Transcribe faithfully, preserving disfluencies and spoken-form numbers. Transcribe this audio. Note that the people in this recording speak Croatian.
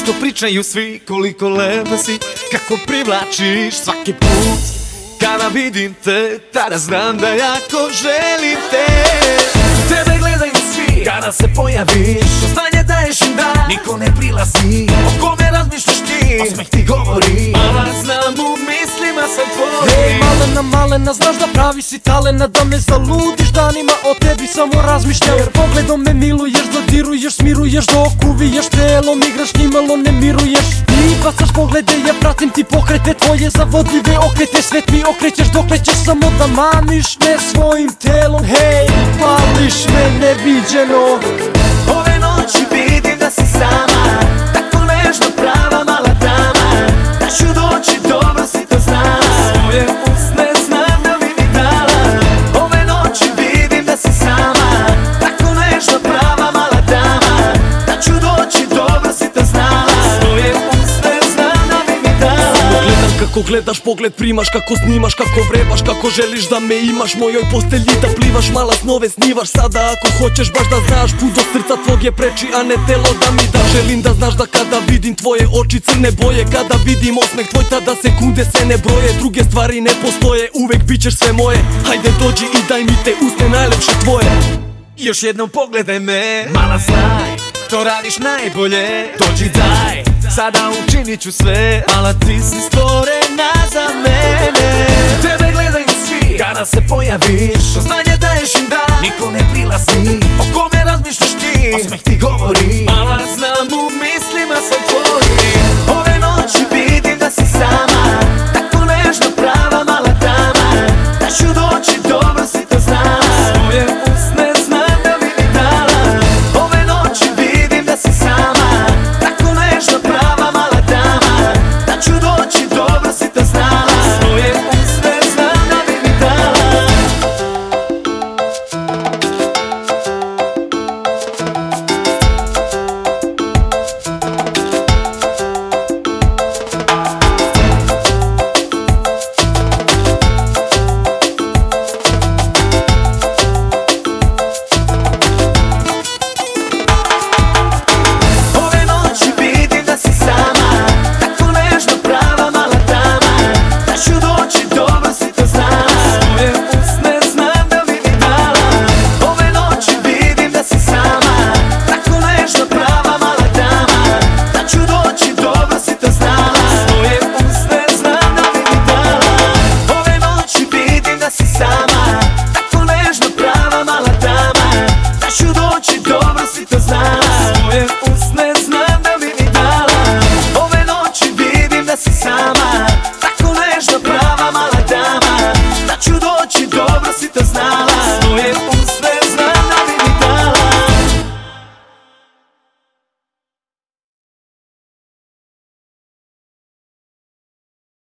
Zašto pričaju svi koliko lepa si, kako privlačiš svaki put. Kada vidim te, tada znam da jako želim te. Tebe gledaju svi, kada se pojaviš, znanje daješ im da niko ne prilazi. O kome razmišljaš ti, osmeh ti govori, a znam u mislima sam tvoj. Hej malena, malena, znaš da pravi si talena, da me zaludiš danima, o tebi samo razmišljam. Jer pogledom me miluješ, dodiruješ, smiruješ, dok uviješ telom, igraš njimalo, ne miruješ. Ti bacaš poglede, ja pratim ti pokrete tvoje zavodljive okrete. Svet mi okrećeš dokle ćeš samo da mamiš me svojim telom. Hej, pališ me neviđeno. Ove noći vidim da si sama, tako nežno prava mala dama. Da ću doći, dobro si to znala, svoje usne znam da bi mi dala. Ove noći vidim da si sama, tako nežno prava mala dama. Da ću doći, dobro si to znala, svoje usne znam da bi mi dala. Gledam kako gledaš, pogled primaš, kako snimaš, kako vrebaš, kako želiš da me imaš. Mojoj postelji da plivaš, mala snove snivaš. Sada ako hoćeš baš da znaš, put do srca tvog je preči, a ne telo da mi da. Želim da znaš da kada vidim tvoje oči crne boje, kada vidim osmeh tvoj, tada sekunde se ne broje. Druge stvari ne postoje, uvek bit ćeš sve moje. Hajde dođi i daj mi te usne najlepše tvoje. Još jednom pogledaj me, mala znaj, to radiš najbolje. Dođi daj, sada učinit ću sve, mala ti si stvorena za mene. Tebe gledaju svi, kada se pojaviš, znanje daješ im da niko ne prilazi. O kome razmišljaš ti, osmeh ti govori, mala znam u mislima sam tvoj.